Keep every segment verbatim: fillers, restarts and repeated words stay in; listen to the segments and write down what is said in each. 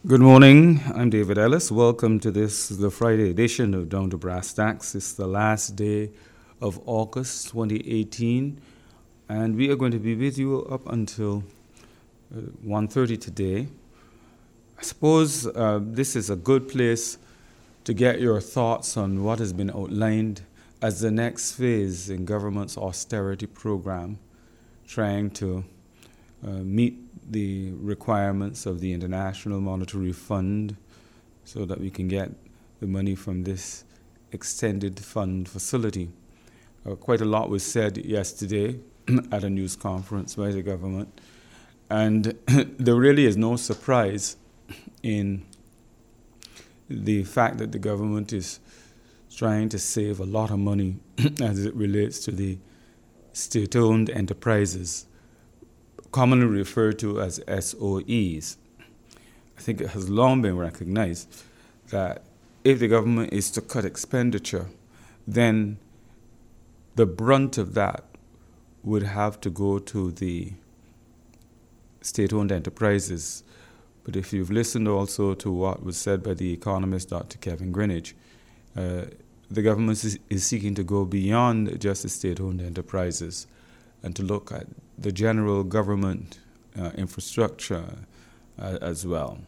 Good morning. I'm David Ellis. Welcome to this, the Friday edition of Down to Brass Tacks. It's the last day of August twenty eighteen, and we are going to be with you up until uh, one thirty today. I suppose uh, this is a good place to get your thoughts on what has been outlined as the next phase in government's austerity program, trying to uh, meet the requirements of the International Monetary Fund so that we can get the money from this extended fund facility. Uh, quite a lot was said yesterday at a news conference by the government, and there really is no surprise in the fact that the government is trying to save a lot of money as it relates to the state-owned enterprises, commonly referred to as S O Es. I think it has long been recognized that if the government is to cut expenditure, then the brunt of that would have to go to the state-owned enterprises. But if you've listened also to what was said by the economist Doctor Kevin Greenidge, uh, the government is, is seeking to go beyond just the state-owned enterprises and to look at the general government uh, infrastructure uh, as well.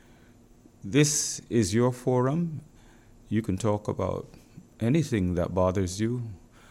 This is your forum. You can talk about anything that bothers you.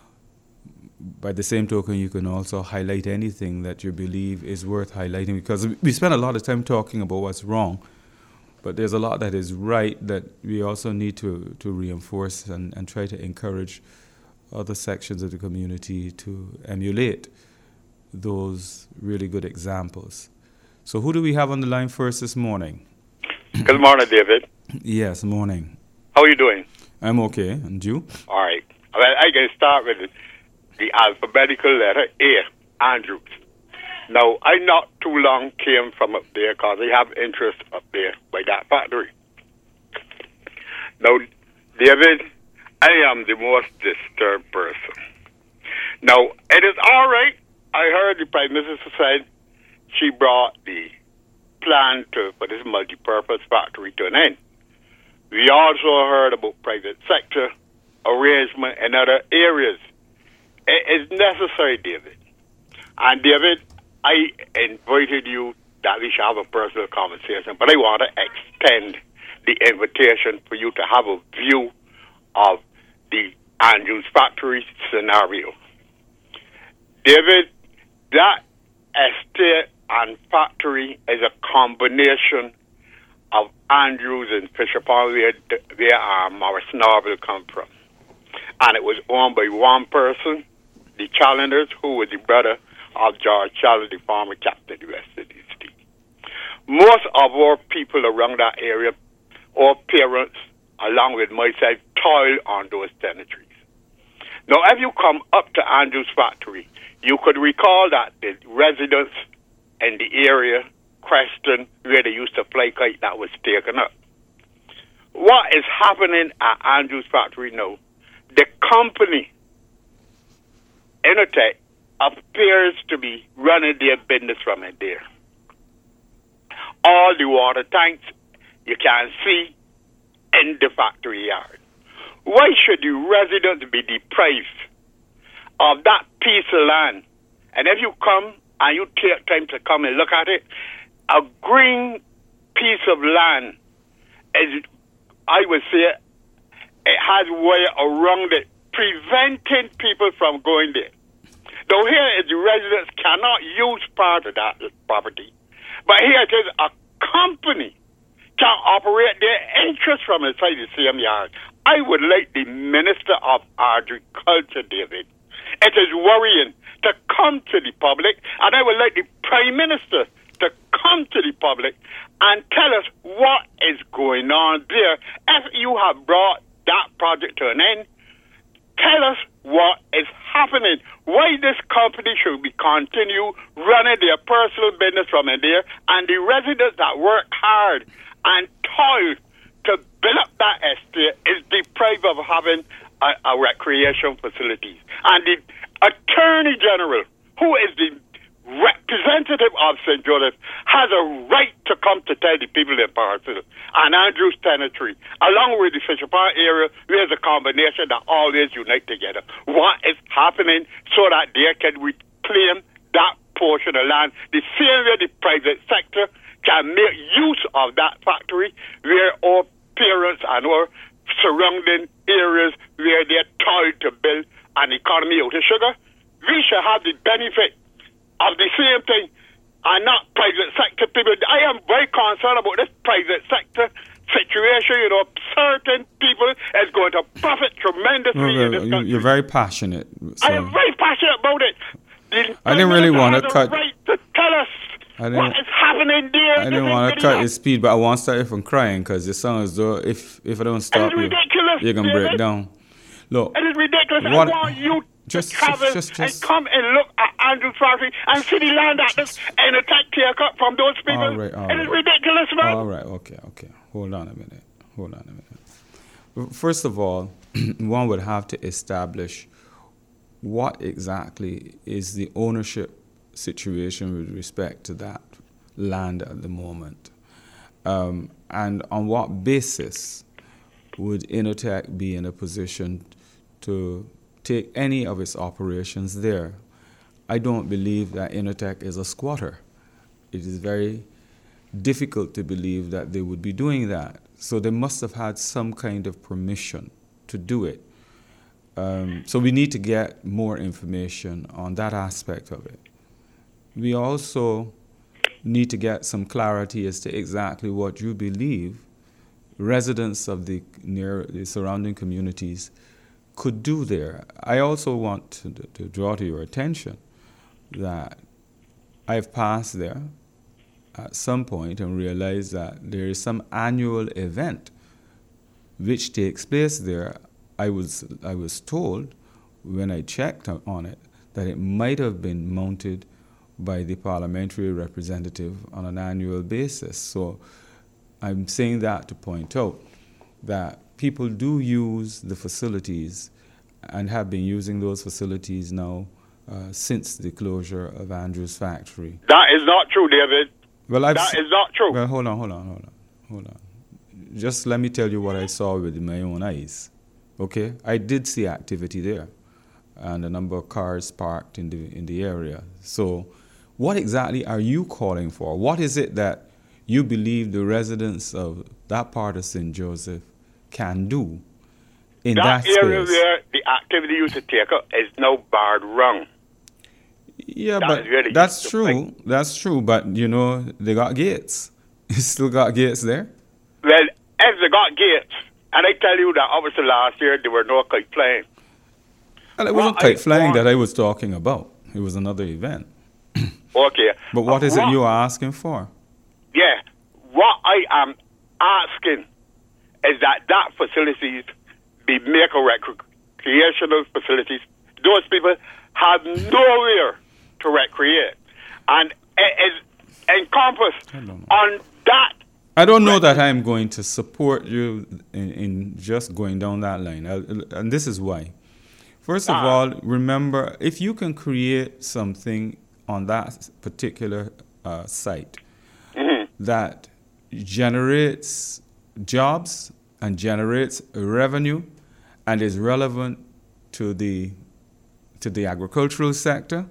By the same token, you can also highlight anything that you believe is worth highlighting, because we spend a lot of time talking about what's wrong, but there's a lot that is right that we also need to, to reinforce and, and try to encourage other sections of the community to emulate those really good examples. So who do we have on the line first this morning? Good morning, David. Yes, morning. How are you doing? I'm okay. And you? All right. Well, I can start with the alphabetical letter A, Andrews. Now, I not too long came from up there because I have interest up there by that factory. Now, David, I am the most disturbed person. Now, it is all right. I heard the Prime Minister said she brought the plan to for this multi-purpose factory to an end. We also heard about private sector arrangement in other areas. It is necessary, David. And David, I invited you that we should have a personal conversation, but I want to extend the invitation for you to have a view of the Andrews factory scenario. David, that estate and factory is a combination of Andrews and Fisher Pond, where, where um, Morris Norville come from. And it was owned by one person, the Challenders, who was the brother of George Challenger, the former captain of the West Indies team. Most of our people around that area, our parents, along with myself, toiled on those territories. Now, if you come up to Andrews factory, you could recall that the residents in the area question where they used to fly kite that was taken up. What is happening at Andrews factory now? The company, Innotech, appears to be running their business from in there. All the water tanks you can see in the factory yard. Why should the residents be deprived of that piece of land? And if you come and you take time to come and look at it, a green piece of land is, I would say, it has wire around it, preventing people from going there. Though here is the residents cannot use part of that property. But here it is a company can operate their interest from inside the same yard. I would like the Minister of Agriculture, David. It is worrying to come to the public, and I would like the Prime Minister to come to the public and tell us what is going on there. If you have brought that project to an end, tell us what is happening. Why this company should be continue running their personal business from in there, and the residents that work hard and toil to build up that estate is deprived of having a, a recreation facilities. And the Attorney General, who is the representative of Saint Joseph has a right to come to tell the people in Parkville and Andrews Territory, along with the Fisher Park area, there's a combination that always unite together. What is happening so that they can reclaim that portion of land, the same way the private sector can make use of that factory where our parents and our surrounding areas where they're toiled to build an economy out of sugar. We should have the benefit of the same thing and not private sector people. I am very concerned about this private sector situation. You know, certain people is going to profit tremendously well, in this you, country. You're very passionate. So I am very passionate about it. The I didn't really want to has a cut. right to tell us what is happening there. I didn't want to cut your speed, but I want to start you from crying because it sounds as though if if I don't stop you, you're gonna break down. Look, it is ridiculous. What, I want you just, to travel just, just, and come and look at Andrews Factory and see the land that is and attack take up from those people. All right, all it right. is ridiculous, man. All right, okay, okay. Hold on a minute. Hold on a minute. First of all, one would have to establish what exactly is the ownership situation with respect to that land at the moment. Um, and on what basis would Inotech be in a position to take any of its operations there? I don't believe that Inotech is a squatter. It is very difficult to believe that they would be doing that. So they must have had some kind of permission to do it. Um, so we need to get more information on that aspect of it. We also need to get some clarity as to exactly what you believe residents of the near the surrounding communities could do there. I also want to, to draw to your attention that I've passed there at some point and realized that there is some annual event which takes place there. I was I was told when I checked on it that it might have been mounted by the parliamentary representative on an annual basis. So I'm saying that to point out that people do use the facilities and have been using those facilities now uh, since the closure of Andrews Factory. That is not true, David. Well, I've that se- is not true. Well, hold on, hold on, hold on, hold on. Just let me tell you what I saw with my own eyes. Okay, I did see activity there, and a number of cars parked in the in the area. So, what exactly are you calling for? What is it that you believe the residents of that part of Saint Joseph can do in that, that area space? where the activity used to take up is now barred wrong. Yeah, that but really that's true. That's true. But you know, they got gates. You still got gates there. Well, if they got gates, and I tell you that obviously last year there were no kite flying. Well, it wasn't kite flying that I was talking about. It was another event. Okay. But what is what, it you are asking for? Yeah. What I am asking is that that facilities be make a recreational facilities. Those people have nowhere to recreate. And it is encompassed on that. I don't know that I'm going to support you in, in just going down that line. I'll, and this is why. First of uh, all, remember, if you can create something on that particular uh, site mm-hmm. that generates jobs and generates revenue and is relevant to the to the agricultural sector,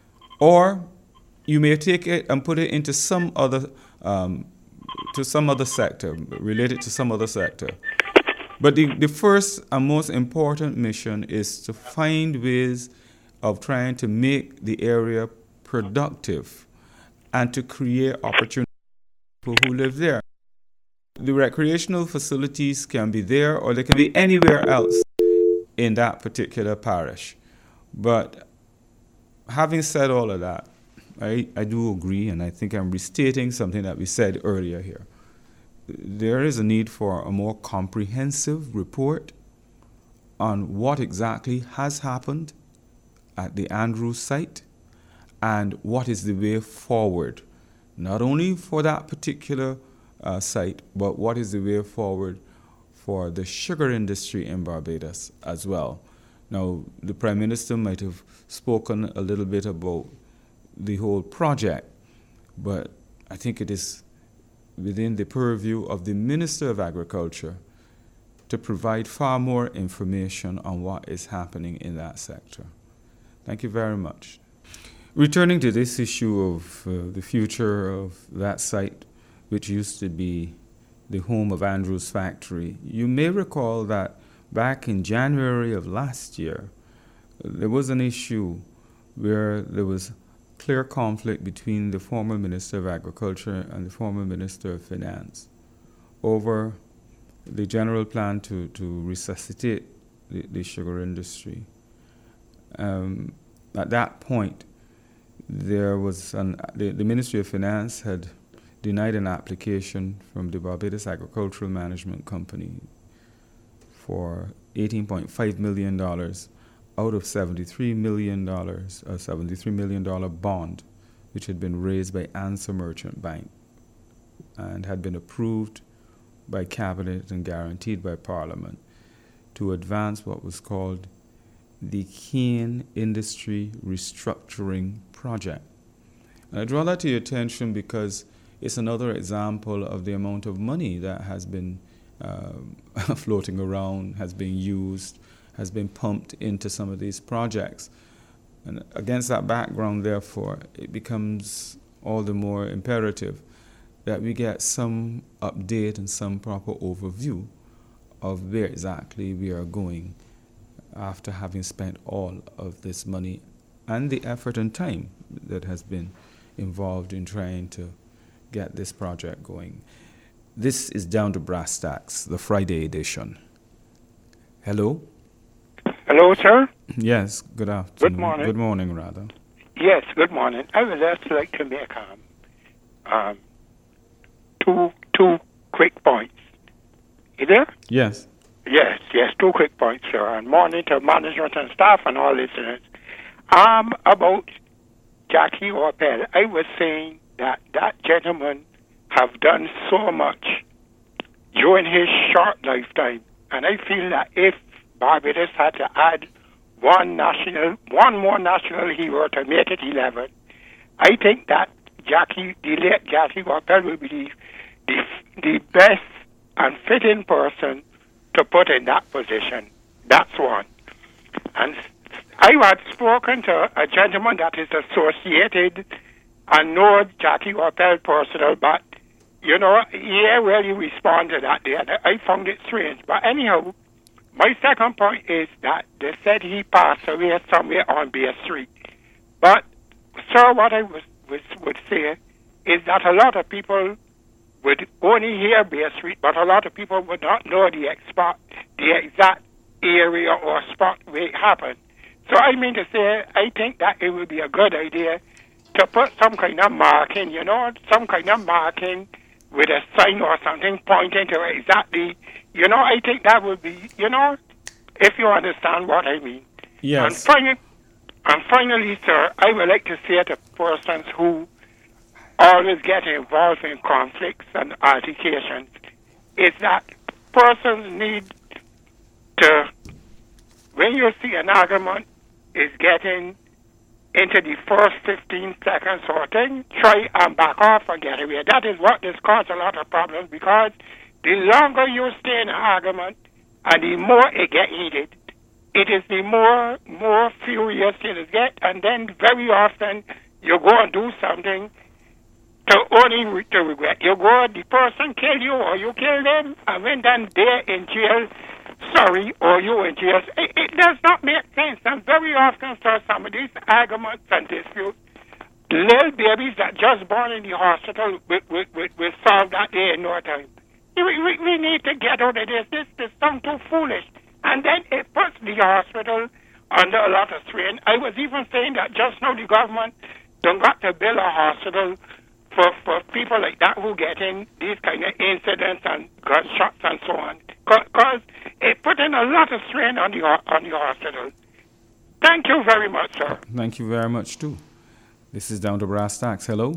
or you may take it and put it into some other um, to some other sector, related to some other sector. But the, the first and most important mission is to find ways of trying to make the area productive and to create opportunities for people who live there. The recreational facilities can be there or they can be anywhere else in that particular parish. But having said all of that, I, I do agree, and I think I'm restating something that we said earlier here. There is a need for a more comprehensive report on what exactly has happened at the Andrews site and what is the way forward, not only for that particular uh, site, but what is the way forward for the sugar industry in Barbados as well. Now, the Prime Minister might have spoken a little bit about the whole project, but I think it is within the purview of the Minister of Agriculture to provide far more information on what is happening in that sector. Thank you very much. Returning to this issue of uh, the future of that site, which used to be the home of Andrews Factory, you may recall that back in January of last year, there was an issue where there was clear conflict between the former Minister of Agriculture and the former Minister of Finance over the general plan to, to resuscitate the, the sugar industry. Um, at that point, there was an, the, the Ministry of Finance had denied an application from the Barbados Agricultural Management Company for eighteen point five million dollars out of seventy-three million dollars, a seventy-three million dollars bond, which had been raised by Answer Merchant Bank and had been approved by Cabinet and guaranteed by Parliament to advance what was called the Cane Industry Restructuring Project. And I draw that to your attention because it's another example of the amount of money that has been uh, floating around, has been used, has been pumped into some of these projects. And against that background, therefore, it becomes all the more imperative that we get some update and some proper overview of where exactly we are going after having spent all of this money and the effort and time that has been involved in trying to get this project going. This is Down to Brass Tacks, the Friday edition. Hello? Hello, sir. Yes, good afternoon. Good morning. Good morning, rather. Yes, good morning. I would just like to make um, um, two two quick points. You there? Yes. Yes, yes, two quick points, sir. And morning to management and staff and all listeners. Um, about Jackie Orpel, I was saying that that gentleman have done so much during his short lifetime, and I feel that if Barbados had to add one national, one more national hero to make it eleven, I think that Jackie, the late Jackie Orpel, will be the, the best and fitting person to put in that position. That's one. And I had spoken to a gentleman that is associated and know Jackie Orpel personal, but, you know, he really responded to that day. I found it strange. But anyhow, my second point is that they said he passed away somewhere on Bay Street. But, sir, what I was, was, would say is that a lot of people would only hear Bay Street, but a lot of people would not know the, expo- the exact area or spot where it happened. So I mean to say, I think that it would be a good idea to put some kind of marking, you know, some kind of marking with a sign or something pointing to exactly, you know, I think that would be, you know, if you understand what I mean. Yes. And finally, and finally, sir, I would like to say to persons who always get involved in conflicts and altercations is that persons need to, when you see an argument is getting into the first fifteen seconds or thing, try and back off and get away. That is what has caused a lot of problems, because the longer you stay in an argument and the more it gets heated, it is the more more furious it gets, and then very often you go and do something to only re- to regret. You go, the person kill you or you kill them, and when then they're in jail, sorry, or you in jail. It, it does not make sense. And very often, sir, some of these arguments and disputes, little babies that just born in the hospital will, will, will, will solve that day in no time. We, we, we need to get out of this. This is something too foolish. And then it puts the hospital under a lot of strain. I was even saying that just now the government don't got to build a hospital for, for people like that who get in these kind of incidents and gunshots and so on. Because it put in a lot of strain on the, on the hospital. Thank you very much, sir. Thank you very much, too. This is Down to Brass Tacks. Hello?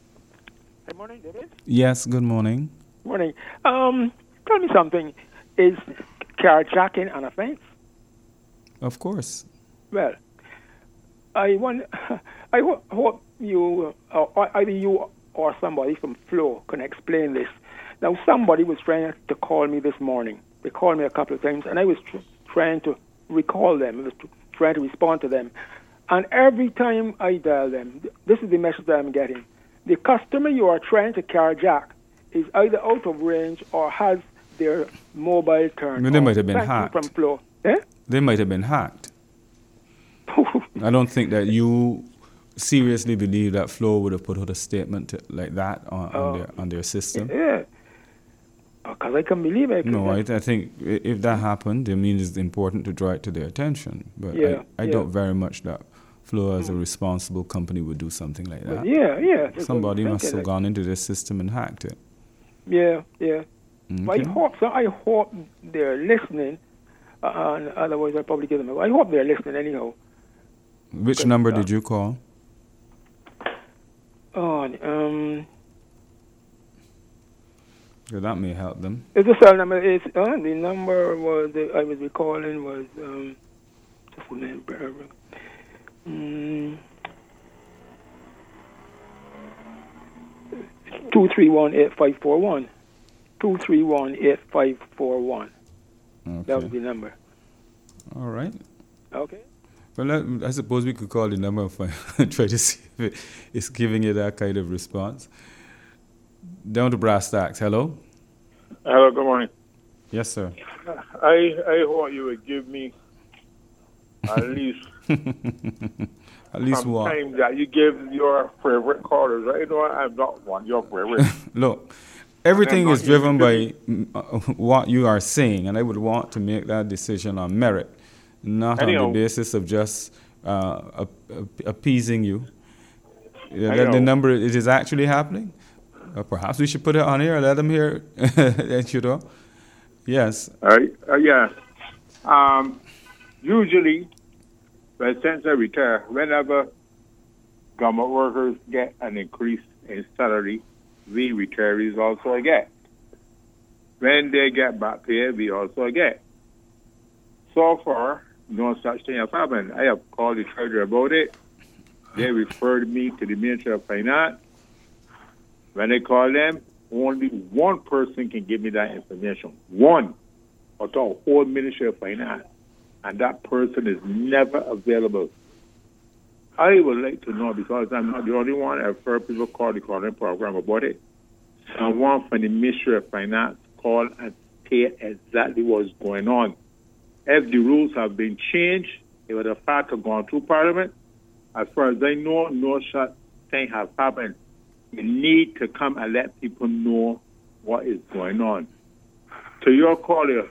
Good morning, David. Yes, good morning. Morning. Um, tell me something. Is carjacking an offense? Of course. Well, I want, I hope you, uh, or either you or somebody from Flow can explain this. Now, somebody was trying to call me this morning. They called me a couple of times, and I was tr- trying to recall them. I was tr- trying to respond to them. And every time I dial them, this is the message that I'm getting. The customer you are trying to carjack is either out of range or has their mobile turned Well, they off. might have been Thank you hacked. from Flow. Eh? They might have been hacked. I don't think that you seriously believe that Flow would have put out a statement to- like that on, on, Oh. their, on their system. Yeah. Because I can believe it. No, I, I think i- if that happened, it means it's important to draw it to their attention. But Yeah, I, I yeah. doubt very much that Flow, as a responsible company, would do something like that. But yeah, yeah. that's Somebody what I'm must have thinking. gone into their system and hacked it. Yeah, yeah. But Okay. I hope so. I hope they're listening. Uh, and otherwise, I'll probably give them a. I hope they're listening anyhow. Which Good number stuff. did you call? Oh, um, Yeah, that may help them. it's the cell number. Is uh, the number was uh, I was recalling was um, just a minute. bear with- Mm, two three one eight five four one. Two three one eight five four one. That was Okay. the number. All right. Okay. Well, I, I suppose we could call the number and try to see if it, it's giving you that kind of response. Down to brass tacks. Hello? Hello, good morning. Yes, sir. I I hope you would give me at least At least some what? time that you give your favorite callers. I know I'm not one of your favorite. Look, everything I'm is not driven by interested. mm, uh, what you are saying, and I would want to make that decision on merit, not on Anyhow. the basis of just uh, ap- ap- appeasing you. Yeah, I that the know. number, it is actually happening. Uh, perhaps we should put it on here, let them hear it, you know. Yes. All right? Uh, yeah. Um, usually, but since I retire, whenever government workers get an increase in salary, we retirees also get. When they get back pay, we also get. So far, no such thing has happened. I have called the treasurer about it. They referred me to the Ministry of Finance. When I call them, only one person can give me that information. One. Or the whole Ministry of Finance. And that person is never available. I would like to know, because I'm not the only one. I've heard people call the calling program about it. Someone from the Ministry of Finance call and say exactly what's going on. If the rules have been changed, it would have had to go through Parliament. As far as I know, no such thing has happened. You need to come and let people know what is going on. To your caller,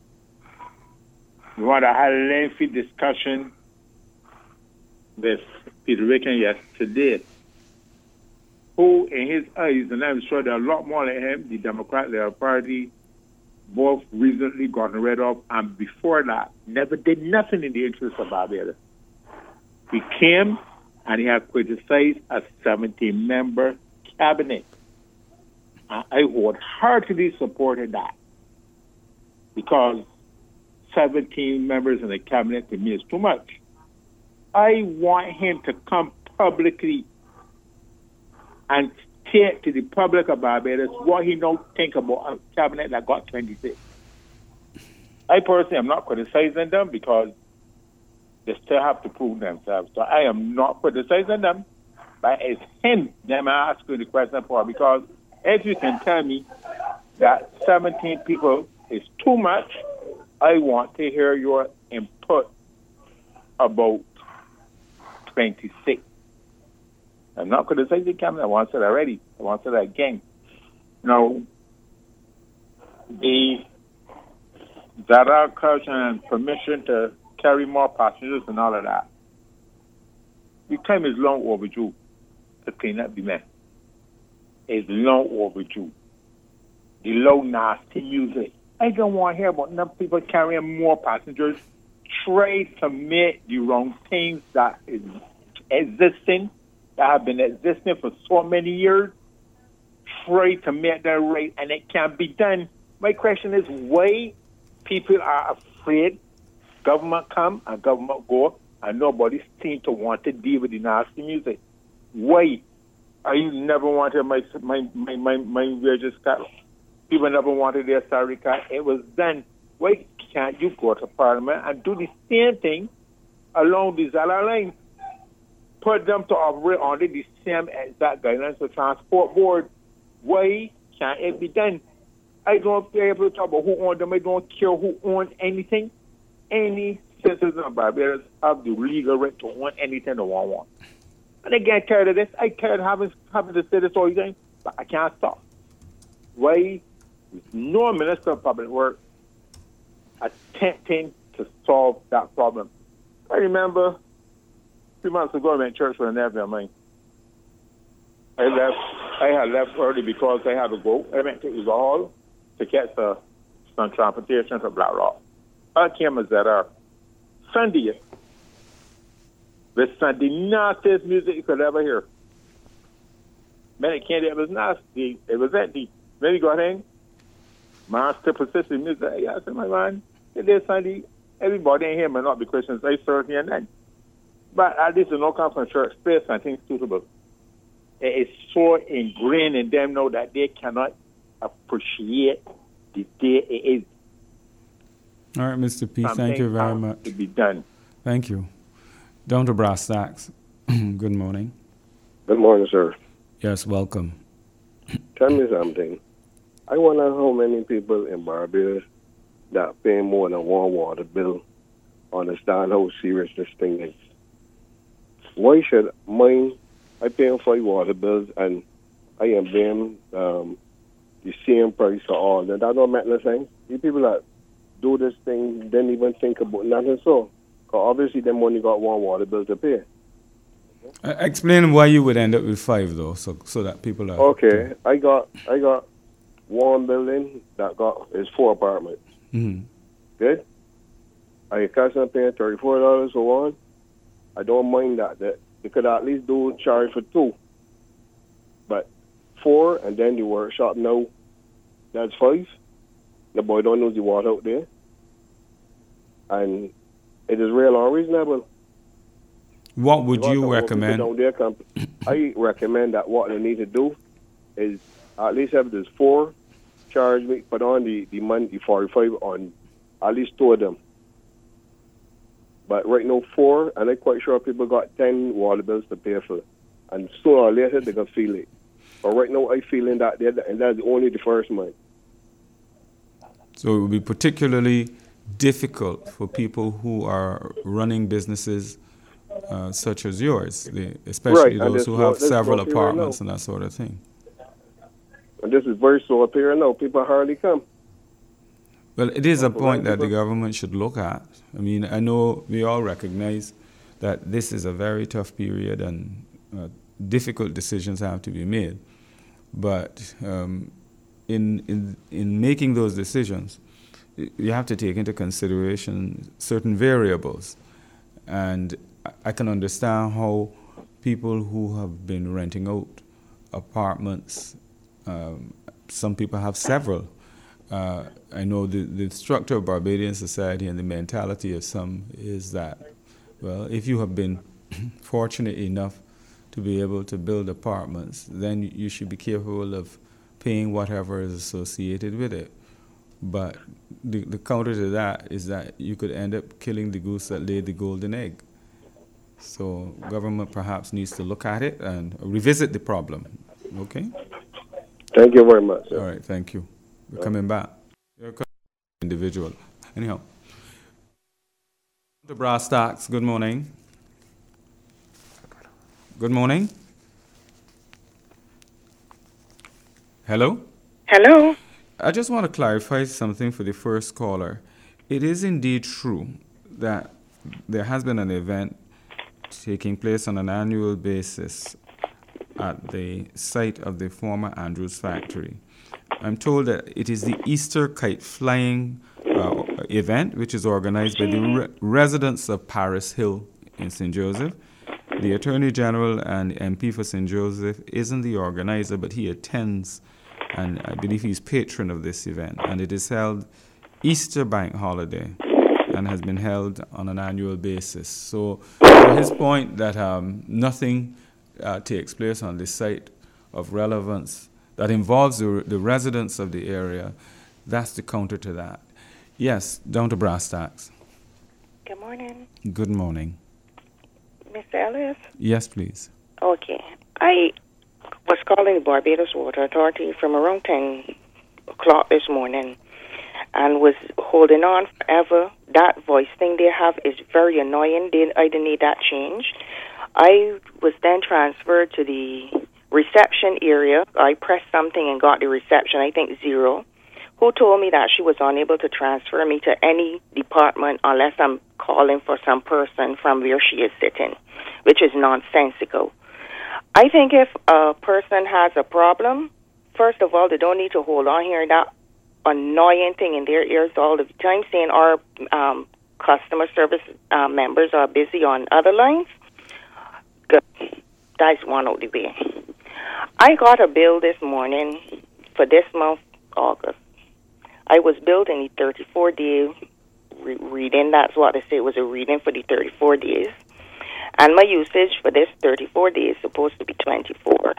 we want to have a lengthy discussion with Peter Ricken yesterday, who in his eyes, and I'm sure there are a lot more like him, the Democrat Labour Party, both recently gotten rid of, and before that, never did nothing in the interest of Barbados. He came and he has criticized a seventeen-member cabinet. And I wholeheartedly supported that, because seventeen members in the cabinet to me is too much. I want him to come publicly and state to the public of Barbados what he don't think about a cabinet that got twenty-six. I personally am not criticizing them because they still have to prove themselves. So I am not criticizing them, but it's him them asking the question for, because if you can tell me that seventeen people is too much, I want to hear your input about twenty-six. I'm not criticizing the cabinet. I want to say that already. I want to say that again. Now, the Zara culture and permission to carry more passengers and all of that, the time is long overdue to clean up the mess. It's long overdue. The low, nasty music. I don't want to hear about enough people carrying more passengers. Try to make the wrong things that is existing, that have been existing for so many years. Try to make that right, and it can be done. My question is, why people are afraid government come and government go, and nobody seems to want to deal with the nasty music. Why? I never wanted my my my my, my wages cut. People never wanted their salary cut. It was done. Why can't you go to Parliament and do the same thing along the Zala line? Put them to operate under the same exact guidelines for Transport Board. Why can't it be done? I don't care if you talk about who owns them. I don't care who owns anything. Any citizen of Barbados have the legal right to own anything they want. want. And I get tired of this. I tired of having, having to say this all the time, but I can't stop. Why is no Minister of Public Works attempting to solve that problem? I remember a few months ago I went to church with a nephew of mine. I left. I had left early because I had to go. I went to the hall to catch uh, some transportation to Black Rock. I came as that uh, Sunday. With Sunday nastiest music you could ever hear. Man, it can't. It was nasty. It was empty. Then you got in. Monster persistent music. Yeah, I said, my man, it is Sunday. Everybody in here may not be Christians. They serve here and then. But at least in no come from church space and things suitable. It is so ingrained in them now that they cannot appreciate the day it is. All right, Mister P, Something thank you very much. To be done. Thank you. Down to brass tacks. Good morning. Good morning, sir. Yes, welcome. Tell me something. I wonder how many people in Barbados that pay more than one water bill understand how serious this thing is. Why should mine, I pay five water bills and I am paying um, the same price for all? That don't make no sense. The people that do this thing didn't even think about nothing so. Obviously, them only got one water bill to pay. Uh, explain why you would end up with five, though, so so that people are... Okay, I got I got one building that got is four apartments. Mm-hmm. Good? I catch them paying thirty-four dollars for one. I don't mind that. That they could at least do charge for two. But four, and then the workshop now, that's five. The boy don't know the water out there. And it is real unreasonable. What would you recommend? I recommend that what they need to do is at least have this four charge me, put on the, the money, the forty-five on at least two of them. But right now, four, and I'm quite sure people got ten water bills to pay for. And sooner or later, they're going to feel it. But right now, I'm feeling that, and that's only the first month. So it would be particularly difficult for people who are running businesses uh, such as yours, the, especially right. those who no, have several apartments right and that sort of thing. And this is very slow up here now. People hardly come. Well, it is a point that the government should look at. I mean, I know we all recognize that this is a very tough period and uh, difficult decisions have to be made. But um, in, in in making those decisions, you have to take into consideration certain variables. And I can understand how people who have been renting out apartments, um, some people have several. Uh, I know the, the structure of Barbadian society and the mentality of some is that, well, if you have been fortunate enough to be able to build apartments, then you should be capable of paying whatever is associated with it. But the, the counter to that is that you could end up killing the goose that laid the golden egg. So government perhaps needs to look at it and revisit the problem. Okay? Thank you very much, sir. All right, thank you. We're coming back. You're a individual. Anyhow. The brass tacks, good morning. Good morning. Hello? Hello? I just want to clarify something for the first caller. It is indeed true that there has been an event taking place on an annual basis at the site of the former Andrews factory. I'm told that it is the Easter kite flying uh, event, which is organized by the re- residents of Paris Hill in Saint Joseph. The Attorney General and M P for Saint Joseph isn't the organizer, but he attends, and I believe he's patron of this event. And it is held Easter bank holiday and has been held on an annual basis. So, to his point that um, nothing uh, takes place on the site of relevance that involves the, the residents of the area, that's the counter to that. Yes, down to brass tacks. Good morning. Good morning. Mister Ellis? Yes, please. Okay. I was calling the Barbados Water Authority from around ten o'clock this morning and was holding on forever. That voice thing they have is very annoying. They, I didn't need that changed. I was then transferred to the reception area. I pressed something and got the reception, I think zero, who told me that she was unable to transfer me to any department unless I'm calling for some person from where she is sitting, which is nonsensical. I think if a person has a problem, first of all, they don't need to hold on hearing that annoying thing in their ears all the time, saying our um, customer service uh, members are busy on other lines. Good. That's one of the way. I got a bill this morning for this month, August. I was billed in the thirty-four day re- reading. That's what they say was a reading for the thirty-four days. And my usage for this thirty-four days is supposed to be twenty-four.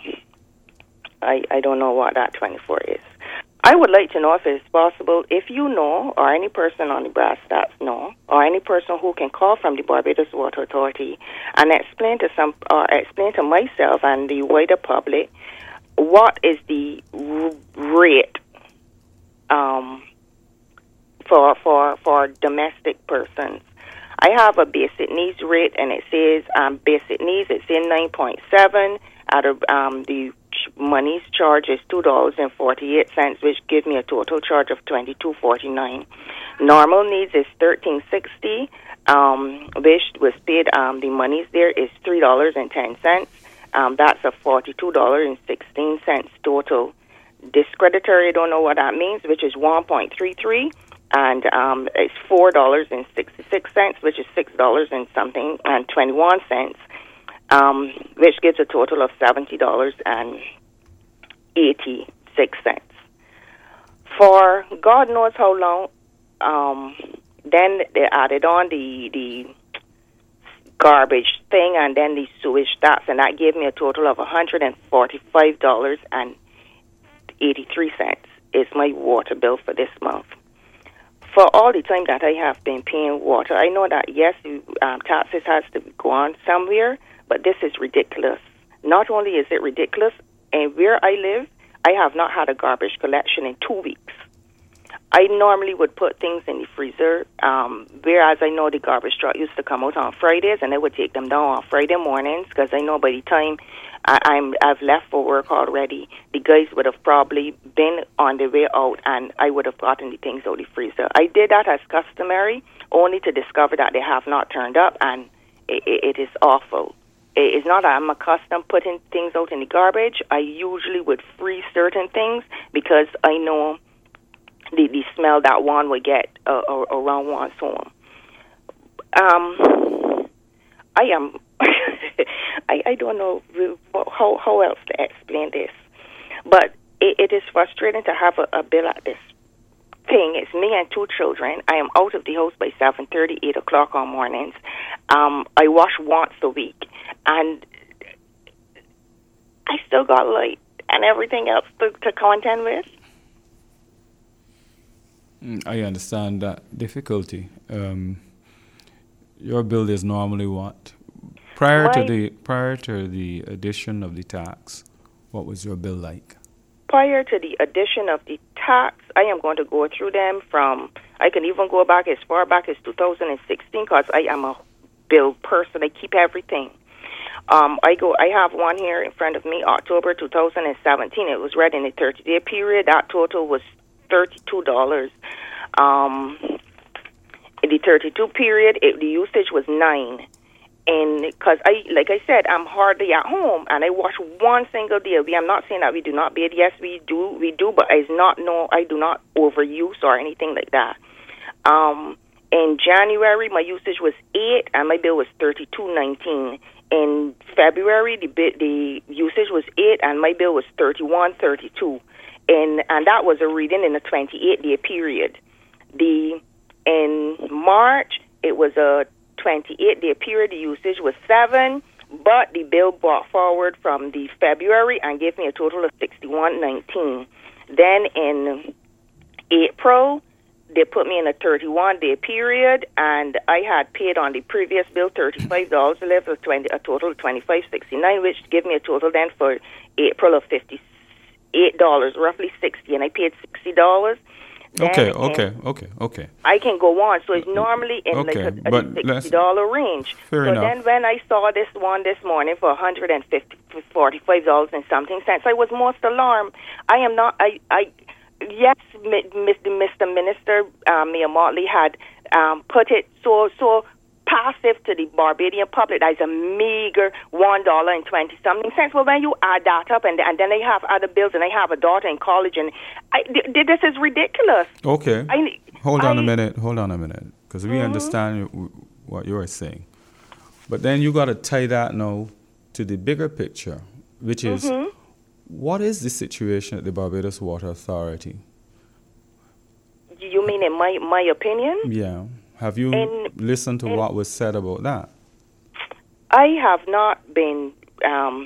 I, I don't know what that twenty-four is. I would like to know if it's possible, if you know, or any person on the brass stats know, or any person who can call from the Barbados Water Authority and explain to some, or explain to myself and the wider public what is the r- rate um, for for for domestic persons. I have a basic needs rate, and it says um, basic needs. It's in nine point seven. Out of um, the money's charge is two dollars and forty-eight cents, which gives me a total charge of twenty-two forty-nine. Normal needs is thirteen sixty, um, which was paid. Um, the money's there is three dollars and ten cents. Um, that's a forty-two dollars and sixteen cents total. Discreditary, I don't know what that means, which is one point three three. And um, it's four dollars and sixty-six cents, which is six dollars and something and twenty-one cents, um, which gives a total of seventy dollars and eighty-six cents. For God knows how long, um, then they added on the the garbage thing and then the sewage tax, and that gave me a total of one hundred forty-five dollars and eighty-three cents is my water bill for this month. For all the time that I have been paying water, I know that, yes, um, taxes has to go on somewhere, but this is ridiculous. Not only is it ridiculous, and where I live, I have not had a garbage collection in two weeks. I normally would put things in the freezer, um, whereas I know the garbage truck used to come out on Fridays, and I would take them down on Friday mornings, because I know by the time I, I'm, I've left for work already, the guys would have probably been on their way out, and I would have gotten the things out of the freezer. I did that as customary, only to discover that they have not turned up, and it, it, it is awful. It's not that I'm accustomed putting things out in the garbage. I usually would freeze certain things because I know the, the smell that one would get uh, around one's home. Um, I am... I, I don't know how how else to explain this, but it, it is frustrating to have a, a bill at this thing. It's me and two children. I am out of the house by seven thirty, eight o'clock on mornings. Um, I wash once a week, and I still got light and everything else to, to contend with. I understand that difficulty. Um, your bill is normally what? Prior My, to the prior to the addition of the tax, what was your bill like? Prior to the addition of the tax, I am going to go through them from, I can even go back as far back as two thousand sixteen because I am a bill person. I keep everything. Um, I go. I have one here in front of me, October two thousand seventeen. It was read in a thirty-day period. That total was thirty-two dollars. Um, in the thirty-two period, it, the usage was nine. And because I, like I said, I'm hardly at home, and I wash one single day. We, I'm not saying that we do not bathe. Yes, we do, we do, but it's not no. I do not overuse or anything like that. Um, in January, my usage was eight, and my bill was thirty-two nineteen. In February, the the usage was eight, and my bill was thirty-one thirty-two, and and that was a reading in a twenty-eight day period. The in March, it was a twenty-eight day period. The usage was seven, but the bill brought forward from the February and gave me a total of sixty-one nineteen. Then in April, they put me in a thirty-one day period, and I had paid on the previous bill thirty-five dollars, left with twenty, a total of twenty-five sixty-nine, which gave me a total then for April of fifty-eight dollars, roughly sixty, and I paid sixty dollars. Okay, okay, okay, okay. I can go on. So it's normally in okay, like a, but a sixty dollars range. Fair so enough. then when I saw this one this morning for one hundred fifty, forty-five dollars and something cents, I was most alarmed. I am not, I, I, yes, Mister Minister, uh, Mayor Motley had um, put it so, so passive to the Barbadian public. That is a meager one dollar and twenty something cents. Well, when you add that up, and and then I have other bills, and I have a daughter in college, and I, this is ridiculous. Okay. I, hold on I, a minute. Hold on a minute, because we mm-hmm. understand what you're saying, but then you got to tie that now to the bigger picture, which is mm-hmm. what is the situation at the Barbados Water Authority? You mean in my my opinion? Yeah. Have you in, listened to in, what was said about that? I have not been, um,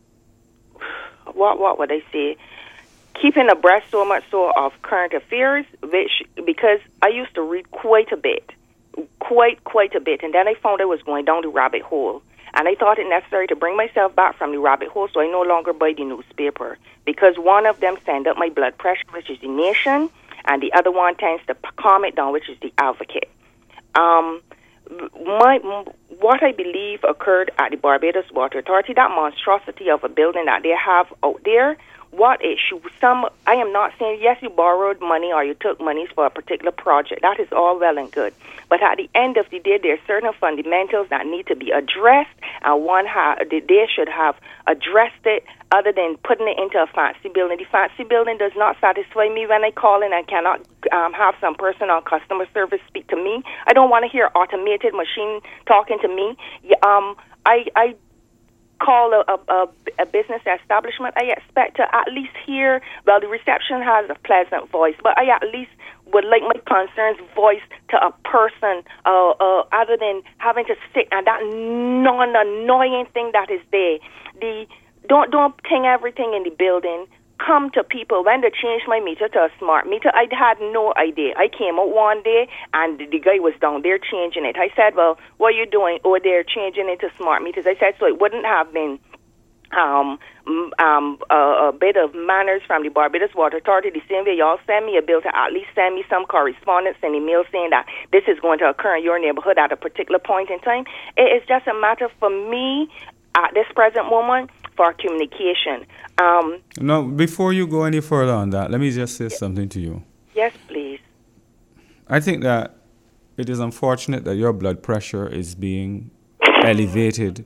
what what would I say, keeping abreast so much so of current affairs, which because I used to read quite a bit, quite, quite a bit, and then I found I was going down the rabbit hole. And I thought it necessary to bring myself back from the rabbit hole, so I no longer buy the newspaper, because one of them send up my blood pressure, which is the Nation, and the other one tends to calm it down, which is the Advocate. Um, my what I believe occurred at the Barbados Water Authority, that monstrosity of a building that they have out there, what issue? Some I am not saying yes, you borrowed money or you took monies for a particular project. That is all well and good, but at the end of the day, there are certain fundamentals that need to be addressed, and one ha- they should have addressed it. Other than putting it into a fancy building, the fancy building does not satisfy me when I call in and cannot um, have some person on customer service speak to me. I don't want to hear automated machine talking to me. Um, I I. call a, a, a business establishment, I expect to at least hear, well, the reception has a pleasant voice, but I at least would like my concerns voiced to a person uh, uh, other than having to sit and that non-annoying thing that is there. The don't don't ping everything in the building. Come to people. When they changed my meter to a smart meter, I had no idea. I came out one day and the guy was down there changing it. I said, well, what are you doing? Oh, they're changing it to smart meters. I said, so it wouldn't have been um, um, a, a bit of manners from the Barbados Water Authority. The same way y'all send me a bill to at least send me some correspondence and email saying that this is going to occur in your neighborhood at a particular point in time. It is just a matter for me at this present moment for communication. Um, no, before you go any further on that, let me just say something to you. Yes, please. I think that it is unfortunate that your blood pressure is being elevated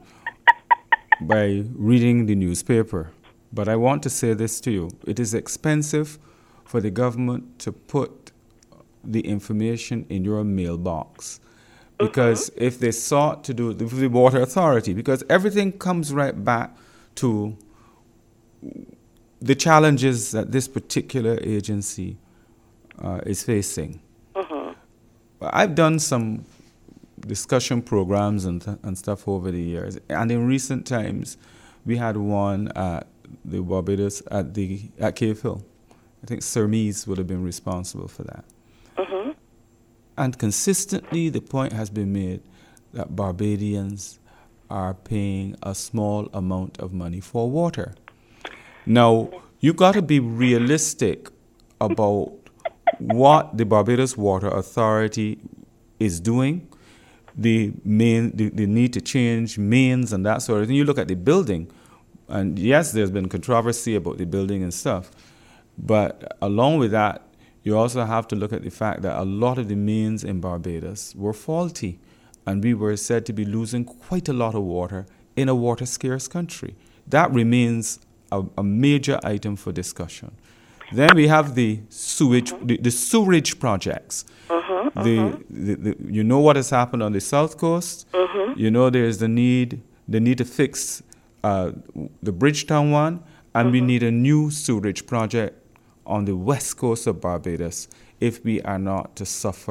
by reading the newspaper. But I want to say this to you. It is expensive for the government to put the information in your mailbox. Because mm-hmm. if they sought to do it with the Water Authority, because everything comes right back to the challenges that this particular agency uh, is facing. Uh-huh. I've done some discussion programs and, th- and stuff over the years, and in recent times, we had one at the Barbados at the at Cave Hill. I think Sermes would have been responsible for that. Uh-huh. And consistently, the point has been made that Barbadians are paying a small amount of money for water. Now, you got to be realistic about what the Barbados Water Authority is doing, the main, the, the need to change mains and that sort of thing. You look at the building, and yes, there's been controversy about the building and stuff, but along with that, you also have to look at the fact that a lot of the mains in Barbados were faulty, and we were said to be losing quite a lot of water in a water-scarce country. That remains a, a major item for discussion. Then we have the sewage, the, the sewerage projects. Uh-huh, the, uh-huh. the, the, you know what has happened on the South Coast. Uh-huh. You know there's the need, the need to fix uh, the Bridgetown one, and uh-huh. we need a new sewerage project on the west coast of Barbados if we are not to suffer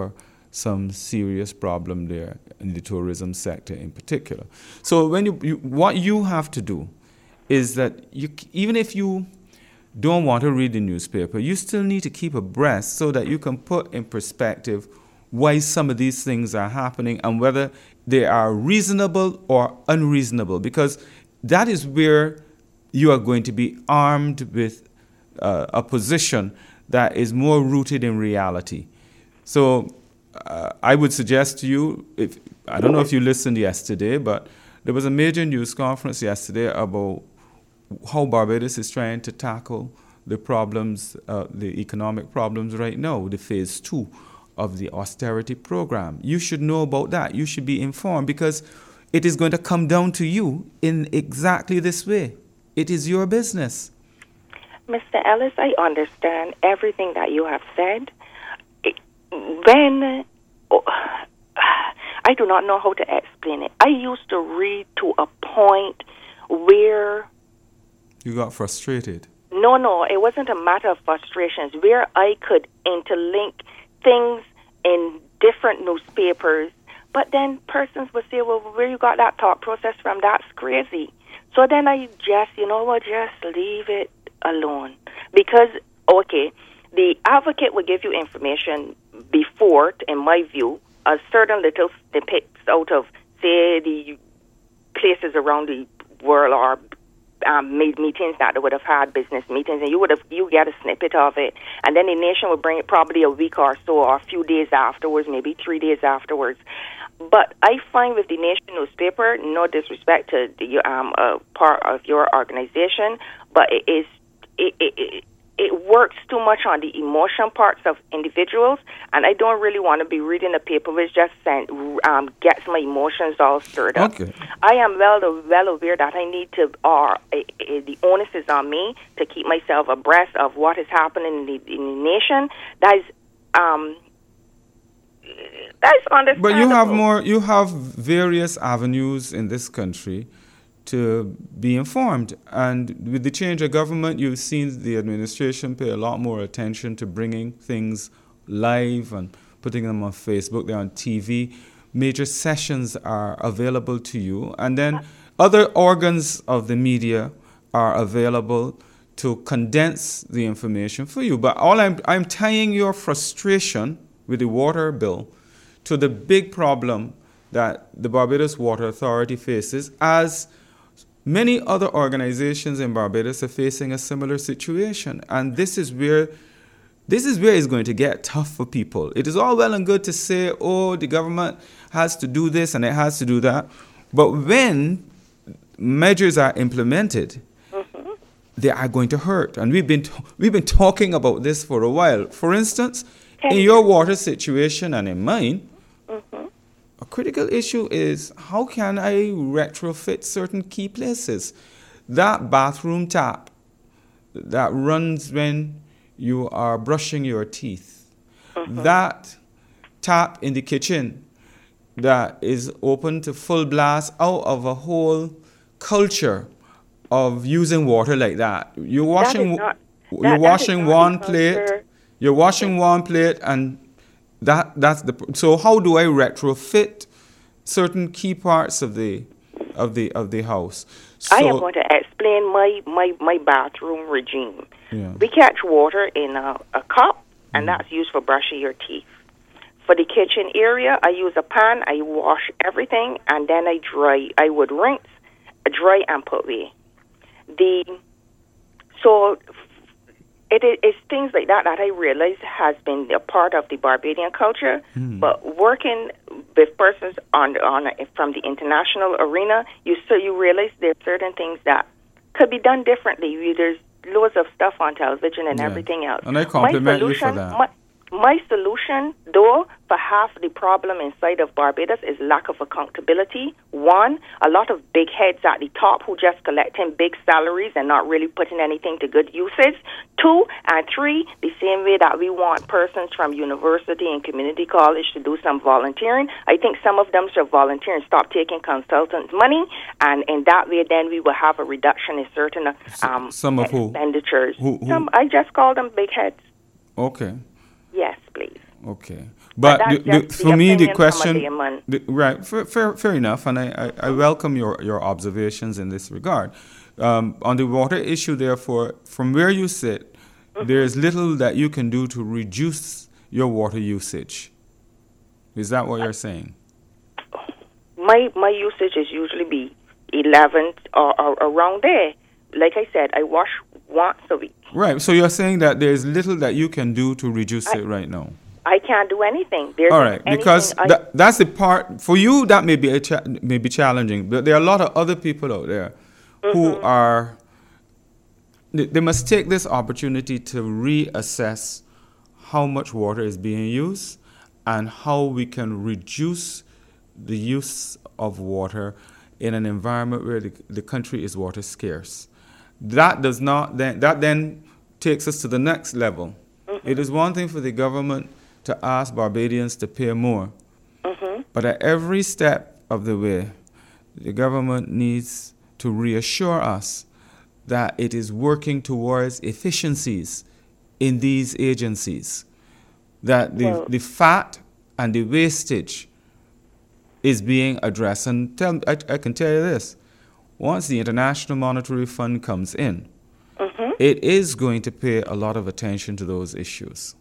some serious problem there in the tourism sector in particular. So when you, you what you have to do is that you, even if you don't want to read the newspaper, you still need to keep abreast so that you can put in perspective why some of these things are happening and whether they are reasonable or unreasonable, because that is where you are going to be armed with uh, a position that is more rooted in reality. So uh, I would suggest to you, if I don't know if you listened yesterday, but there was a major news conference yesterday about how Barbados is trying to tackle the problems, uh, the economic problems right now, the phase two of the austerity program. You should know about that. You should be informed because it is going to come down to you in exactly this way. It is your business. Mister Ellis, I understand everything that you have said. When oh, I do not know how to explain it. I used to read to a point where you got frustrated. No, no, it wasn't a matter of frustrations. Where I could interlink things in different newspapers, but then persons would say, well, where you got that thought process from? That's crazy. So then I just, you know what, just leave it alone. Because, okay, the advocate will give you information before, in my view, a certain little snippets out of, say, the places around the world or um, meetings that they would have had, business meetings, and you would have you get a snippet of it, and then the nation would bring it probably a week or so, or a few days afterwards, maybe three days afterwards. But I find with the Nation newspaper, no disrespect to the um, uh, part of your organization, but it is it, it, it it works too much on the emotion parts of individuals, and I don't really want to be reading a paper which just sent, um, gets my emotions all stirred up. Okay. I am well well aware that I need to, or uh, uh, the onus is on me to keep myself abreast of what is happening in the, in the nation. That is, um, that's understandable. But you have more. You have various avenues in this country to be informed. And with the change of government, you've seen the administration pay a lot more attention to bringing things live and putting them on Facebook, they're on T V. Major sessions are available to you. And then other organs of the media are available to condense the information for you. But all I'm, I'm tying your frustration with the water bill to the big problem that the Barbados Water Authority faces, as many other organizations in Barbados are facing a similar situation. And this is where this is where it's going to get tough for people. It is all well and good to say, oh, the government has to do this and it has to do that. But when measures are implemented, mm-hmm. they are going to hurt. And we've been, we've been talking about this for a while. For instance, in your water situation and in mine, mm-hmm. a critical issue is how can I retrofit certain key places? That bathroom tap that runs when you are brushing your teeth. Mm-hmm. That tap in the kitchen that is open to full blast out of a whole culture of using water like that. You're washing, not, you're that, washing that one plate. You're washing one plate, and that that's the. So how do I retrofit certain key parts of the of the of the house? So, I am going to explain my, my, my bathroom regime. Yeah. We catch water in a, a cup, and mm. that's used for brushing your teeth. For the kitchen area, I use a pan. I wash everything, and then I dry. I would rinse, dry, and put away. The so. It is things like that that I realize has been a part of the Barbadian culture. Mm. But working with persons on on from the international arena, you so you realize there are certain things that could be done differently. There's loads of stuff on television and yeah. everything else. And I compliment solution, you for that. My, my solution, though, for half the problem inside of Barbados is lack of accountability. One, a lot of big heads at the top who just collecting big salaries and not really putting anything to good uses. Two, and three, the same way that we want persons from university and community college to do some volunteering, I think some of them should volunteer and stop taking consultants' money, and in that way then we will have a reduction in certain um, some of expenditures. Who? Who, who? Some, I just call them big heads. Okay. Yes, please. Okay, but But the, that's the, just for the me the opinion from a question, layman. the, right? Fair, fair, fair enough, and I, I, I welcome your, your observations in this regard. Um, on the water issue, therefore, from where you sit, Mm-hmm. there is little that you can do to reduce your water usage. Is that what you're saying? My my usage is usually be eleven or, or around there. Like I said, I wash once a week. Right. So you're saying that there's little that you can do to reduce I- it right now. I can't do anything. There's All right, anything because I, tha- that's the part for you that may be a cha- may be challenging, but there are a lot of other people out there who Mm-hmm. are. They, they must take this opportunity to reassess how much water is being used and how we can reduce the use of water in an environment where the, the country is water scarce. That does not then that then takes us to the next level. Mm-hmm. It is one thing for the government to ask Barbadians to pay more, Mm-hmm. but at every step of the way, the government needs to reassure us that it is working towards efficiencies in these agencies, that the, Well- the fat and the wastage is being addressed. And tell, I, I can tell you this, once the International Monetary Fund comes in, Mm-hmm. it is going to pay a lot of attention to those issues.